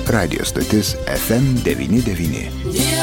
radijo stotis FM99.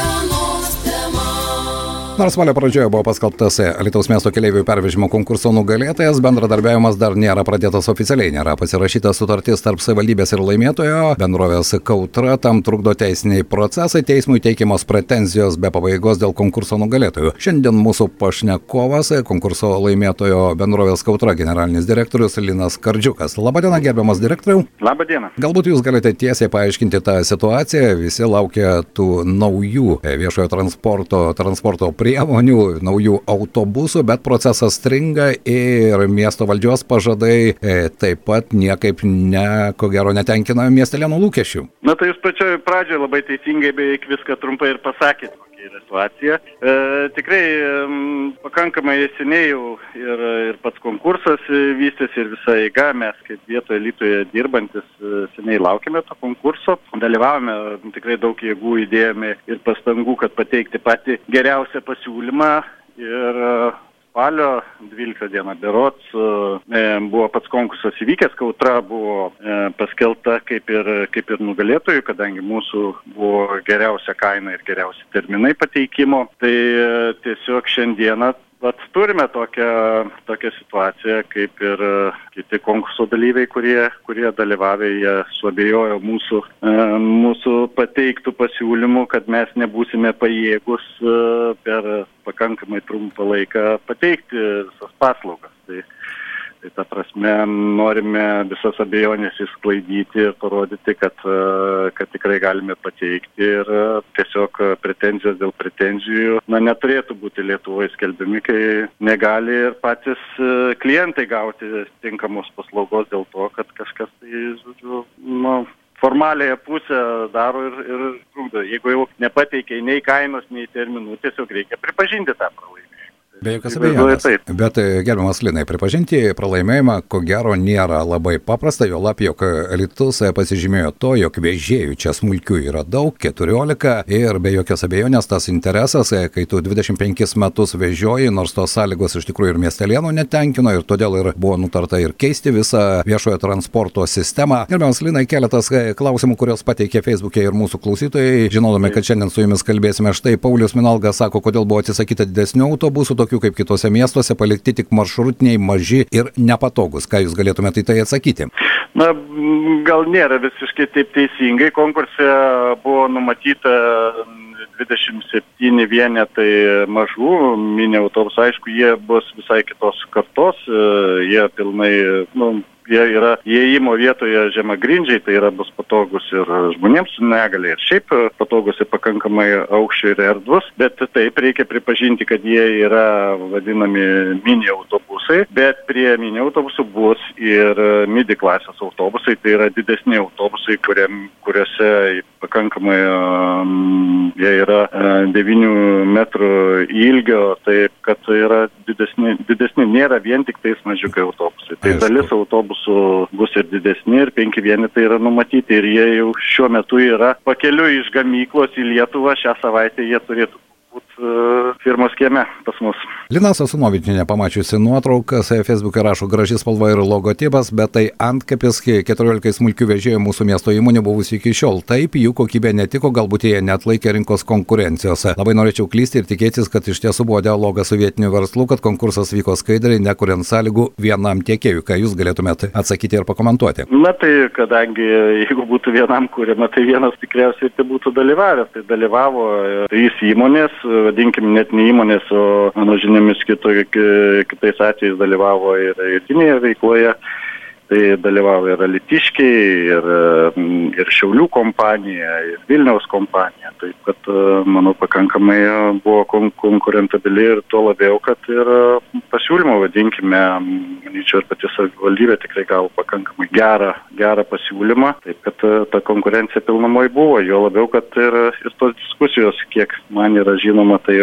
Nors spalio pradžioje buvo paskelbtas Alytaus miesto keleivių pervežimo konkurso nugalėtojas, bendradarbiavimas dar nėra pradėtas oficialiai, nėra pasirašyta sutartis tarp savivaldybės ir laimėtojo, bendrovės Kautra, tam trukdo teisiniai procesai, teismui teikiamos pretenzijos be pabaigos dėl konkurso nugalėtojų. Šiandien mūsų pašnekovas, konkurso laimėtojo bendrovės Kautra generalinis direktorius Linas Kardžiukas. Labadiena, gerbiamas direktoriau. Labadiena. Galbūt jūs galite tiesiai paaiškinti tą situaciją, visi laukia tų naujų viešojo transporto priemonių, naujų autobusų, bet procesas stringa ir miesto valdžios pažadai taip pat niekaip ko gero netenkina miestelėnų lūkesčių. Na tai jūs pačioj pradžioje labai teisingai beveik viską trumpai ir pasakėt, kokia yra situacija. Tikrai pakankamai seniai jau ir pats konkursas vystėsi ir visa eiga, mes kaip vietoje Alytuje dirbantis seniai laukėme to konkurso, dalyvavome, tikrai daug jėgų įdėjome ir pastangų, kad pateikti patį geriausią pasiūlymą ir spalio 12 dieną berods buvo pats konkursas įvykęs, Kautra buvo paskelbta kaip ir nugalėtojų, kadangi mūsų buvo geriausia kaina ir geriausi terminai pateikimo, tai tiesiog šiandieną turime tokią situaciją, kaip ir kiti konkurso dalyviai, kurie dalyvavę, jie suabejojo mūsų pateiktų pasiūlymų, kad mes nebūsime pajėgus per pakankamai trumpą laiką pateikti visas paslaugas. Tai ta prasme norime visas abejonės išsklaidyti ir parodyti, kad tikrai galime pateikti ir tiesiog pretenzijos dėl pretenzijų neturėtų būti Lietuvoje skelbiami, kai negali ir patys klientai gauti tinkamos paslaugos dėl to, kad kažkas formaliąją pusę daro ir trukdo. Jeigu jau nepateikia nei kainos, nei terminų, tiesiog reikia pripažinti tą pralaimėjimą. Be jokios abejonės. Bet, gerbiamas Linai, pripažinti pralaimėjimą ko gero nėra labai paprasta, jo lab, jog Alytus pasižymėjo to, jog vežėjų čia smulkių yra daug, 14 ir be jokios abejonės tas interesas, kai tu 25 metus vežioji, nors tos sąlygos iš tikrųjų ir miestelėnų netenkino ir todėl ir buvo nutarta ir keisti visą viešojo transporto sistemą. Gerbiamas Linai, keletas klausimų, kurios pateikė Facebook'e ir mūsų klausytojai, žinodami, kad šiandien su jumis kalbėsime. Štai Paulius Minalgas sako, kodėl buvo atsisakyta didesnių autobusų, tokių kaip kitose miestuose, palikti tik maršrutiniai, maži ir nepatogus. Ką jūs galėtumėte į tai atsakyti? Na, gal nėra visiškai taip teisingai. Konkurse buvo numatyta 27 vienetai mažų mini autobusų. Aišku, jie bus visai kitos kartos. Jie pilnai, jie yra įėjimo vietoje žemagrindžiai, tai yra bus patogus ir žmonėms su negalia ir šiaip patogus ir pakankamai aukščiai ir erdvus, bet taip reikia pripažinti, kad jie yra vadinami mini autobusai, bet prie mini autobusų bus ir midi klasės autobusai, tai yra didesni autobusai, kuriuose pakankamai jie yra 9 metrų ilgio, taip kad yra didesni, nėra vien tik tais mažiukai autobusai. Tai dalis autobusų bus ir didesni ir 5 vienetai yra numatyti ir jie jau šiuo metu yra pakeliui iš gamyklos į Lietuvą. Šią savaitę jie turėtų firmos kieme pas mus. Lina Sasunovičienė, pamačiusi nuotraukas, Facebook'e rašo graži spalva ir logotipas, bet tai antkapis 14 smulkių vežėjų mūsų miesto įmonių buvusi iki šiol. Taip, jų kokybė netiko, galbūt jie neatlaikė rinkos konkurencijos. Labai norėčiau klysti ir tikėtis, kad iš tiesų buvo dialogas su vietiniu verslu, kad konkursas vyko skaidriai, nekuriant sąlygų vienam tiekėjui. Ką jūs galėtumėte atsakyti ir pakomentuoti? Na tai, kadangi jeigu būtų vienam kuriama, tai vienas tikriausiai tai būtų dalyvavęs. Tai dalyvavo 3 įmonės, vadinkim net ne įmonės, o mano žiniomis kitais atvejais dalyvavo ir rytinėje veikloje. Tai dalyvavo ir alytiškiai, ir Šiaulių kompanija, ir Vilniaus kompanija. Taip, kad, manau, pakankamai buvo konkurentabili ir tuo labiau, kad ir pasiūlymą, vadinkime, manyčiau, ir pati savivaldybė tikrai gavo pakankamai gerą pasiūlymą. Taip, kad ta konkurencija pilnumoj buvo, jo labiau, kad ir tos diskusijos, kiek man yra žinoma, tai jau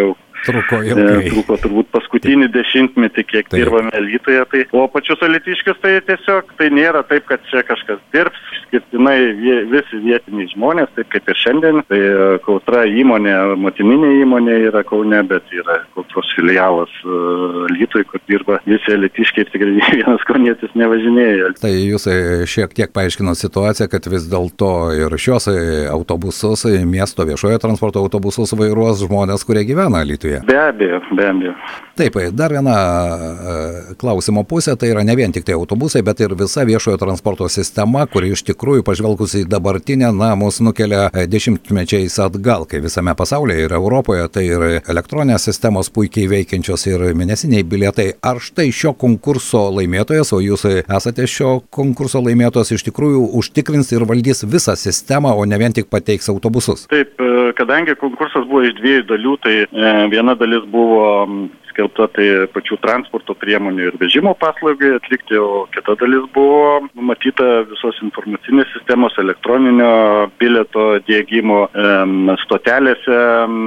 Truko ilgai. Truko turbūt paskutinį dešimtmetį, kiek dirbame Alytuje. Tai, o pačius alytiškius tai tiesiog tai nėra taip, kad čia kažkas dirbs, skirtinai visi vietiniai žmonės, taip kaip ir šiandien. Tai Kautra įmonė, motininė įmonė yra Kaune, bet yra Kautros filialas Alytuje, kur dirba visi alytiškiai ir tikrai vienas kaunietis nevažinėja. Tai jūs šiek tiek paaiškino situaciją, kad vis dėlto ir šios autobusus, miesto viešojo transporto autobusus vairuos žmonės, kurie gyvena Alytuje. Be abejo, be abejo. Taip, dar viena klausimo pusė, tai yra ne vien tik tai autobusai, bet ir visa viešojo transporto sistema, kuri iš tikrųjų pažvelgus į dabartinę, mus nukelia dešimtmečiais atgal, kai visame pasaulyje ir Europoje, tai ir elektroninės sistemos puikiai veikiančios ir mėnesiniai bilietai. Ar štai šio konkurso laimėtojas, o jūs esate šio konkurso laimėtojas, iš tikrųjų užtikrins ir valdys visą sistemą, o ne vien tik pateiks autobusus? Taip, kadangi konkursas buvo iš dviejų dalių, tai viena dalis buvo skelbta tai pačių transporto priemonių ir vežimo paslaugai atlikti, o kita dalis buvo numatyta visos informacinės sistemos, elektroninio bilieto diegimo, stotelėse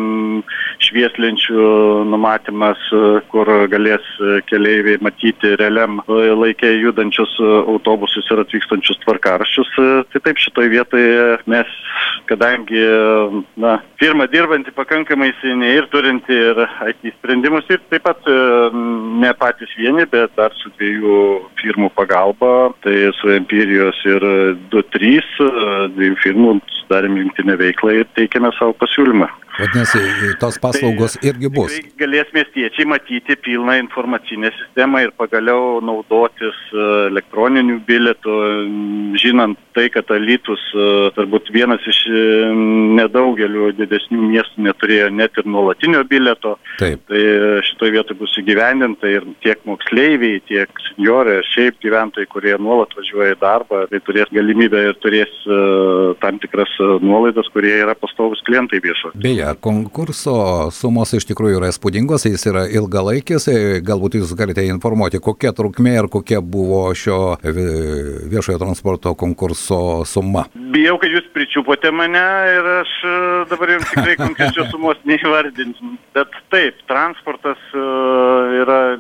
švieslenčių numatymas, kur galės keleiviai matyti realiam laike judančius autobusus ir atvykstančius tvarkaraščius. Tai taip, šitoj vietoje mes, kadangi firma dirbanti pakankamai seniai ir turinti ir IT sprendimus, ir taip pat ne patys vieni, bet dar su dviejų firmų pagalba, tai su Empirijos ir 2-3 dviejų firmų sudarėm jungtinę veiklą ir teikėme savo pasiūlymą. Vadinasi, tos paslaugos irgi bus. Galės miestiečiai matyti pilną informacinę sistemą ir pagaliau naudotis elektroniniu bilietu, žinant tai, kad Alytus turbūt vienas iš nedaugelių didesnių miestų neturėjo net ir nuolatinio bilieto. Taip. Tai šitoj vietoj bus įgyvendinta ir tiek moksleiviai, tiek senjorai, šiaip gyventojai, kurie nuolat važiuoja į darbą, tai turės galimybę ir turės tam tikras nuolaidas, kurie yra pastovus klientai viešo. Beje, konkurso sumos iš tikrųjų yra įspūdingos, jis yra ilgalaikis, galbūt jūs galite informuoti, kokia trukmė ir kokia buvo šio viešojo transporto konkurso suma. Bijau, kad jūs pričiupote mane ir aš dabar jums tikrai konkrečios sumos neįvardinsiu, bet taip, transportas yra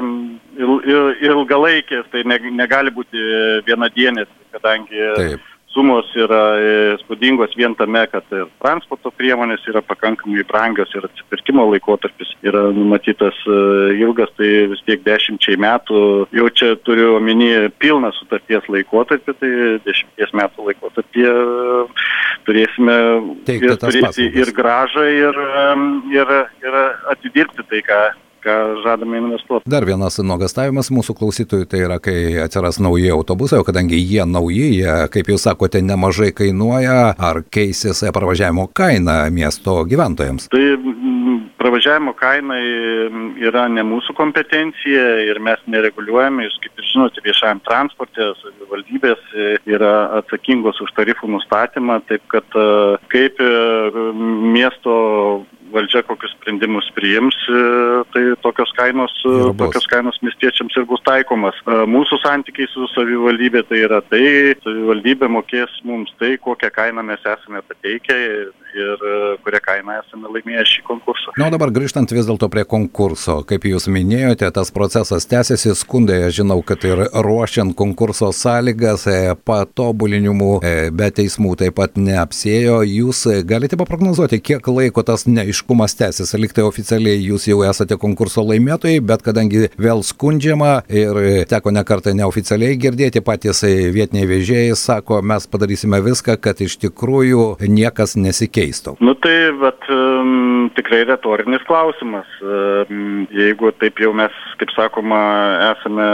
ilgalaikės, tai negali būti vienadienės, kadangi taip. Sumos yra įspūdingos vien tame, kad ir transporto priemonės yra pakankamai brangios ir atsipirkimo laikotarpis yra numatytas ilgas, tai vis tiek 10 metų. Jau čia turiu omeny pilną sutarties laikotarpį, tai 10 metų laikotarpį turėsime turėti ir grąžą ir atidirbti tai, ką žadame investuoti. Dar vienas nuogąstavimas mūsų klausytojų, tai yra, kai atsiras nauji autobusai, o kadangi jie nauji, jie, kaip jūs sakote, nemažai kainuoja, ar keisis pravažiavimo kaina miesto gyventojams? Tai pravažiavimo kaina yra ne mūsų kompetencija ir mes nereguliuojame. Jūs, kaip ir žinote, viešajam transporte savivaldybės yra atsakingos už tarifų nustatymą, taip kad kaip miesto valdžia kokius sprendimus priims, tai tokios kainos miestiečiams ir bus taikomas. Mūsų santykiai su savivaldybė tai yra tai, savivaldybė mokės mums tai, kokią kainą mes esame pateikę ir kurią kainą esame laimėję šį konkursą. Na, o dabar grįžtant vis dėlto prie konkurso, kaip jūs minėjote, tas procesas tęsiasi, skundai, aš žinau, kad ir ruošiant konkurso sąlygas, patobulinimų, be teismų taip pat neapsėjo. Jūs galite paprognozuoti, kiek laiko tas neaiškumas tęsis? Liktai oficialiai jūs jau esate konkurso laimėtojai, bet kadangi vėl skundžiama ir teko ne kartą neoficialiai girdėti, patys vietiniai vežėjai sako, mes padarysime viską, kad iš tikrųjų niekas nesikeistų. Nu tai, bet tikrai retorinis klausimas. Jeigu taip jau mes, kaip sakoma, esame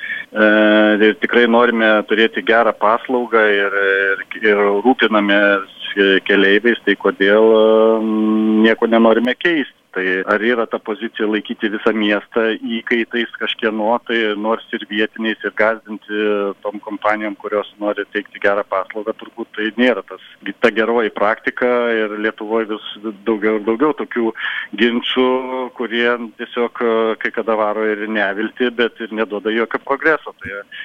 ir tikrai norime turėti gerą paslaugą ir rūpinamės keleiviais, tai kodėl nieko nenorime keisti. Tai ar yra ta pozicija laikyti visą miestą įkaitais kažkieno, tai nors ir vietiniais ir gąsdinti tom kompanijom, kurios nori teikti gerą paslaugą, turbūt tai nėra ta geroji praktika ir Lietuvoje vis daugiau ir daugiau tokių ginčų, kurie tiesiog kai kada varo ir nevilti, bet ir neduoda jokio progreso. Tai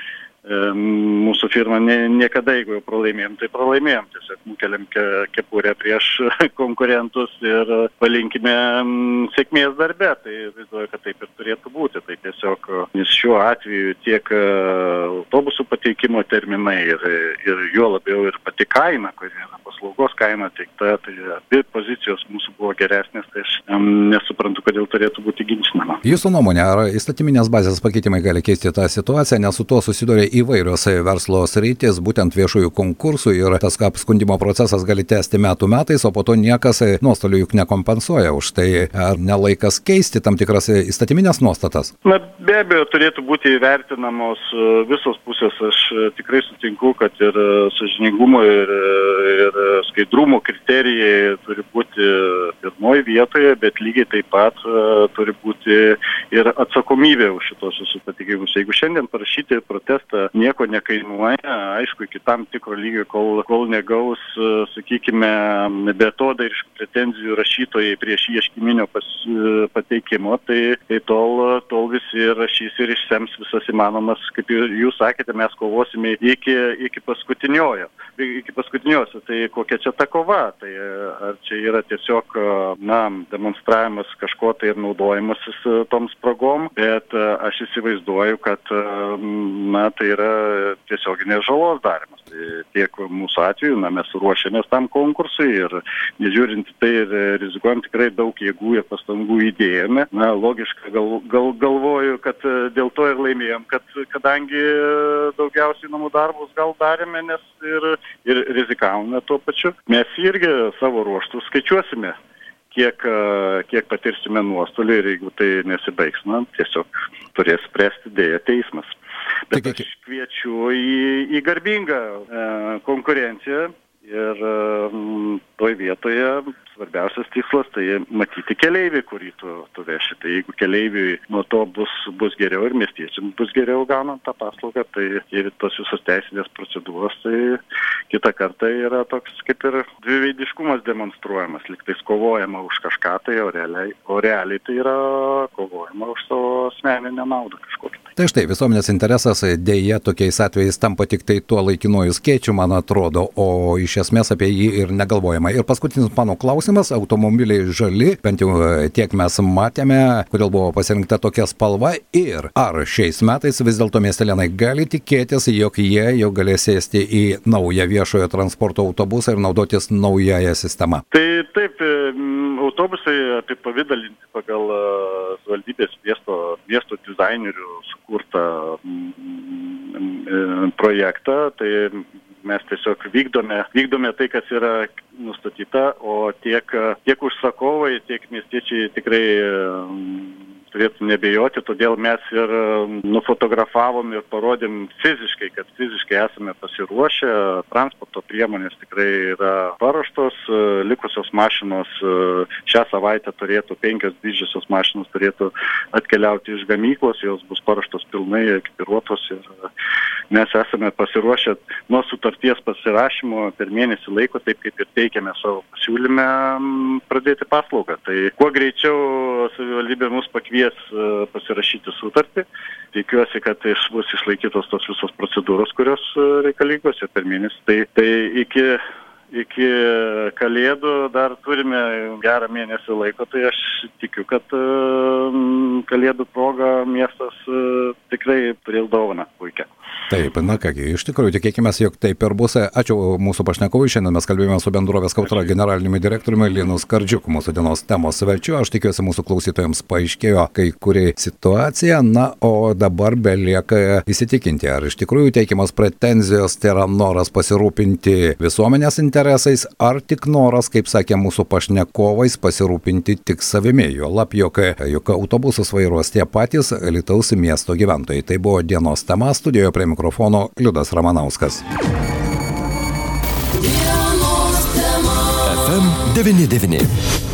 mūsų firma niekada, jeigu jau pralaimėjom, tai pralaimėjom. Tiesiog nukeliam kepurę prieš konkurentus ir palinkime sėkmės darbe. Tai vaizduoju, kad taip ir turėtų būti. Tai tiesiog, nes šiuo atveju tiek autobusų pateikimo terminai ir juo labiau ir pati kaina, kuri yra paslaugos kaina teikta, tai abi pozicijos mūsų buvo geresnės, tai aš nesuprantu, kodėl turėtų būti ginčinama. Jūsų nuomonė, ar įstatyminės bazės pakeitimai gali keisti tą situaciją, nes su tuo susiduria įvairios verslo sritys, būtent viešųjų konkursų ir tas apskundimo procesas gali tęsti metais, o po to niekas nuostolių juk nekompensuoja. Už tai ar nelaikas keisti tam tikras įstatyminės nuostatas? Na, be abejo, turėtų būti įvertinamos visos pusės. Aš tikrai sutinku, kad ir sąžiningumo ir skaidrumo kriterijai turi būti pirmoje vietoje, bet lygiai taip pat turi būti ir atsakomybė už šitos susitikimus. Jeigu šiandien parašyti protestą nieko nekainuoja, aišku, iki tam tikro lygio, kol negaus, sakykime, beatodairiškų pretenzijų rašytojai prieš ieškiminio pateikimo, tai tol visi rašys ir išsems visas įmanomas, kaip jūs sakėte, mes kovosime iki paskutiniosios. Tai kokia čia ta kova? Tai ar čia yra tiesiog, demonstravimas kažko tai ir naudojimasis toms spragom, bet aš įsivaizduoju, kad tai yra tiesioginės žalos darimas. Tai tiek mūsų atveju, mes ruošiamės tam konkursui ir nežiūrint tai rizikuojam tikrai daug jėgų ir pastangų įdėjome. Logiškai galvoju, kad dėl to ir laimėjom, kadangi daugiausiai namų darbus gal darėme, nes ir rizikavome tuo pačiu. Mes irgi savo ruoštų skaičiuosime, kiek patirsime nuostolį ir jeigu tai nesibaigs, tiesiog turės spręsti dėja teismas. Bet aš kviečiu į garbingą konkurenciją ir toj vietoje svarbiausias tikslas tai matyti keleivį, kurį tu veši. Tai jeigu keleiviui nuo to bus geriau ir miestiečiams bus geriau gaunant tą paslaugą, tai ir tos visos teisinės procedūros, tai kitą kartą yra toks kaip ir dviveidiškumas demonstruojamas. Lygtais kovojama už kažką, tai o realiai tai yra kovojama už savo asmeninę naudą kažkokią. Tai štai, visuomenės interesas dėja tokiais atvejais tampa tik tai tuo laikinuoju skėčiu, man atrodo, o iš esmės apie jį ir negalvojama. Ir paskutinis mano klausimas, automobiliai žali, bent jau tiek mes matėme, kodėl buvo pasirinkta tokia spalva ir ar šiais metais vis dėlto miestelėnai gali tikėtis, jog jie jau galės sėsti į naują viešojo transporto autobusą ir naudotis naująją sistemą? Tai taip, autobusai apipavidalinti pagal savivaldybės miesto dizainerių sukurtą projektą, tai mes tiesiog vykdome tai, kas yra nustatyta, o tiek užsakovai, tiek miestiečiai tikrai turėtų nebejoti, todėl mes ir nufotografavom ir parodėm fiziškai, kad fiziškai esame pasiruošę, transporto priemonės tikrai yra paruoštos, likusios mašinos šią savaitę turėtų, 5 didžiosios mašinos turėtų atkeliauti iš gamyklos, jos bus paruoštos pilnai, ekipiruotos ir mes esame pasiruošę nuo sutarties pasirašymo per mėnesį laiko, taip kaip ir teikiame savo pasiūlyme, pradėti paslaugą. Tai kuo greičiau savivaldybė mus pakvies pasirašyti sutartį. Tikiuosi, kad bus išlaikytos tos visos procedūros, kurios reikalingos ir per mėnesį. Tai iki Kalėdų dar turime gerą mėnesį laiko, tai aš tikiu, kad Kalėdų proga miestas tikrai turės dovaną puikią. Taip, na kągi, iš tikrųjų tikėkime, jog taip ir bus. Ačiū mūsų pašnekovui. Šiandien mes kalbėjome su bendrovės Kautra generaliniu direktoriumi Linu Skardžiuku, mūsų dienos temos svečiu. Aš tikiuosi, mūsų klausytojams paaiškėjo kai kuri situacija. Na, o dabar belieka įsitikinti, ar iš tikrųjų teikiamos pretenzijos tai yra noras pasirūpinti visuomenės interesais, ar tik noras, kaip sakė mūsų pašnekovais, pasirūpinti tik savimi. Juolab, jog autobusus vairuos tie patys Alytaus miesto gyventojai. Tai buvo dienos tema. Studijoje prie mikrofono Liudas Ramanauskas. FM 99.